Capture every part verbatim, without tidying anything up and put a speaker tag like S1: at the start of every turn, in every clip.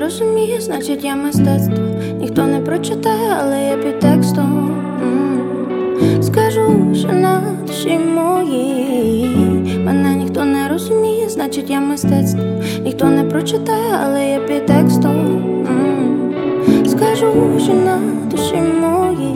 S1: розуміє, значить я мистецтво. Ніхто не прочитає, але я під текстом. М-м. Скажу, що на душі моїй мене ніхто не розуміє, значить я мистецтво. Ніхто не прочитає, але я під текстом. М-м. Скажу, що на душі моїй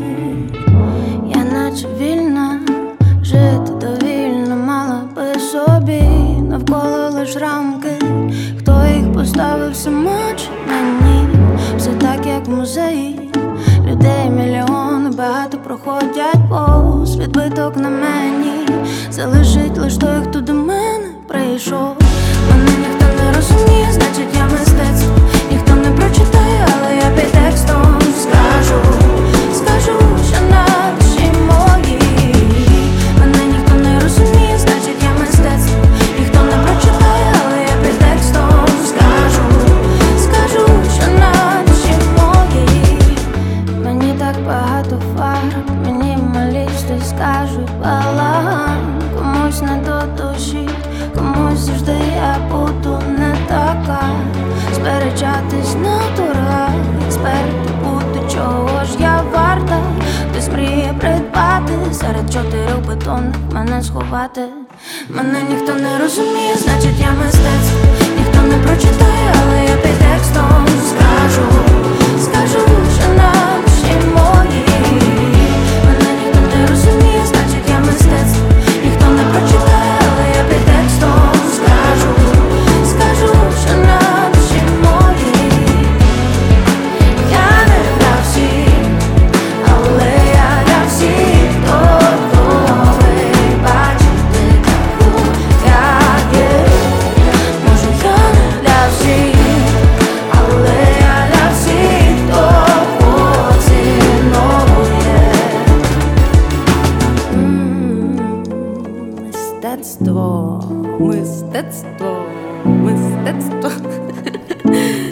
S1: я наче вільна, жити довільно мала би собі. Навколо лиш рамки, хто їх поставив, сама чи мені. Все так, як в музеї. Людей мільйони, багато проходять повз. Відбиток на мені залишить лиш той, хто до мене прийшов. Мене ніхто не розуміє, значить я мистецтво. Ніхто не прочитає, але я під текстом. Скажу, скажу, що на душі моїй мене ніхто не розуміє, значить я мистецтво. Ніхто не прочитає, але я під текстом. Скажу, скажу, що на душі моїй мені так багато фарб, мінімалісти скажуть балаган. Комусь не до душі, комусь завжди я буду не така. Сперечатись на торгах, експерти будуть, чого ж я варта. Хтось мріє придбати, серед чотирьох бетонних мене сховати. Мене ніхто не розуміє, значить я мистецтво. Ніхто не прочитає, але я під текстом. Скажу, скажу, що на душі моїй мене ніхто не розуміє, значить я мистецтво. Ніхто не прочитає, але я під текстом. Скажу, скажу, що на душі моїй я не для всіх, але я для всіх, хто готовий бачити таку, як є. Може я не для всіх, але я для всіх, хто поціновує. М, Мистецтво, мистецтво, мистецтво.